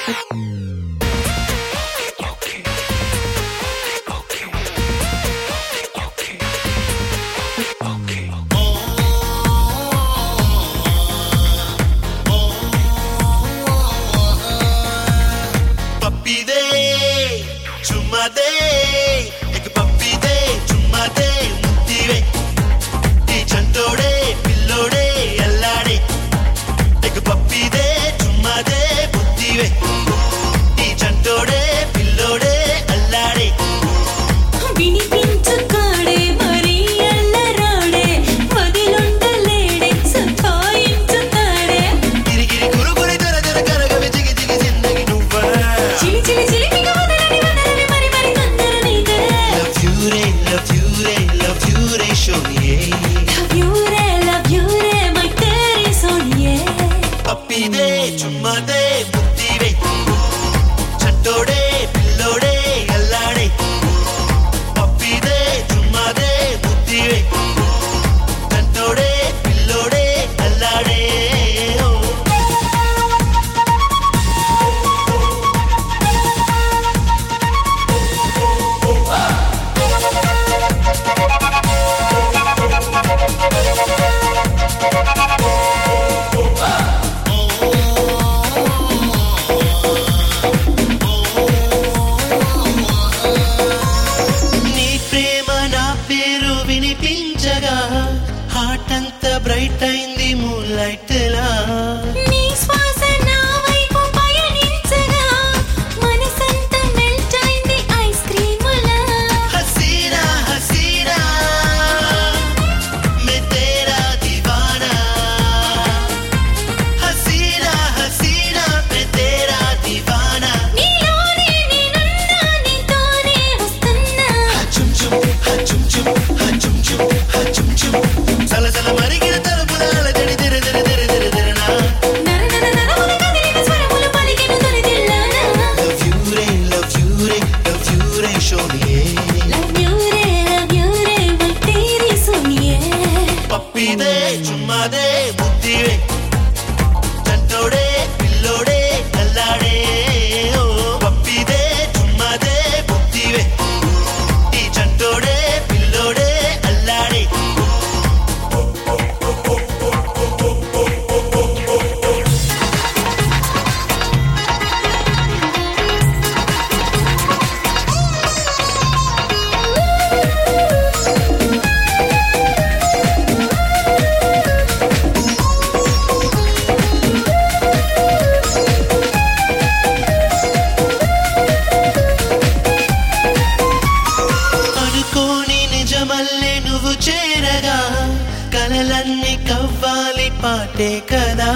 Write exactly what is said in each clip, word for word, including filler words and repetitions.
పాటే కదా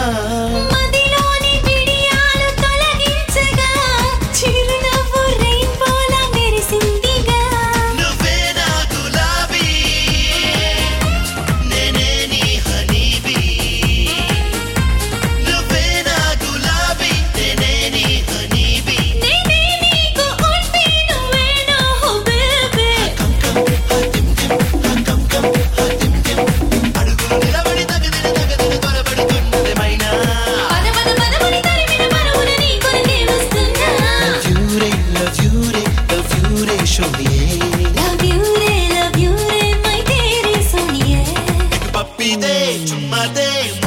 మదిలోని బిడియాలు తొలగించగా చిరునవ్వు రెయిన్బోలా మెరిసిందిగా నువ్వే నా గులాబీ నేనే నీ హనీబీ నువ్వే నా గులాబీ నేనే నీ హనీబీ నేనే నీకు ఉల్ఫీ నువ్వే నా హుబీబీ కమ్ కమ్ హతిం తిం కమ్ కమ్ హతిం తిం అడుగులు నిలబడి తగదిన తగదిన త్వరపడుతున్నది మైనా పద పద పదమని తరిమిన పరుగున నీ కొరకే వస్తున్నా love you re love you re love you re shoniye love you రే లవ్ యూ రే మై తేరీ సోనియే పప్పీ దే చుమ్మా దే